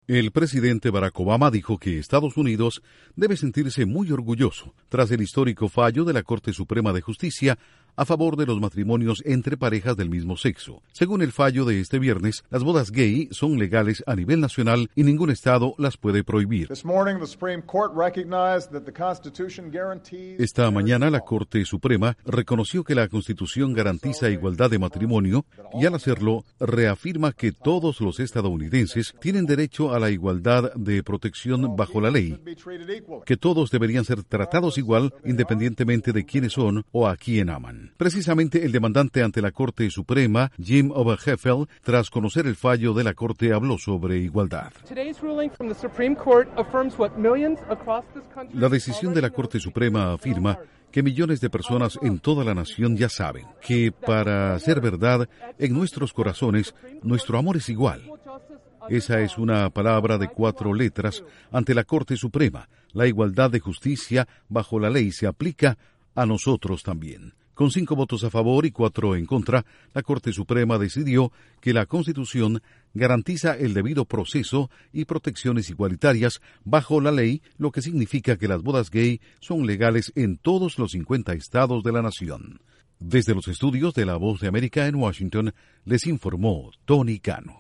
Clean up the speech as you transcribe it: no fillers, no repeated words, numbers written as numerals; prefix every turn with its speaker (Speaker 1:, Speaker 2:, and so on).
Speaker 1: El presidente Barack Obama dijo que Estados Unidos debe sentirse muy orgulloso tras el histórico fallo de la Corte Suprema de Justicia a favor de los matrimonios entre parejas del mismo sexo. Según el fallo de este viernes, las bodas gay son legales a nivel nacional y ningún estado las puede prohibir. Esta mañana la Corte Suprema reconoció que la Constitución garantiza igualdad de matrimonio y al hacerlo reafirma que todos los estadounidenses tienen derecho a la igualdad de protección bajo la ley, que todos deberían ser tratados igual independientemente de quiénes son o a quién aman. Precisamente el demandante ante la Corte Suprema, Jim Obergefell, tras conocer el fallo de la Corte, habló sobre igualdad. La decisión de la Corte Suprema afirma que millones de personas en toda la nación ya saben que, para ser verdad, en nuestros corazones, nuestro amor es igual. Esa es una palabra de 4 letras ante la Corte Suprema. La igualdad de justicia bajo la ley se aplica a nosotros también. Con 5 votos a favor y 4 en contra, la Corte Suprema decidió que la Constitución garantiza el debido proceso y protecciones igualitarias bajo la ley, lo que significa que las bodas gay son legales en todos los 50 estados de la nación. Desde los estudios de La Voz de América en Washington, les informó Tony Cano.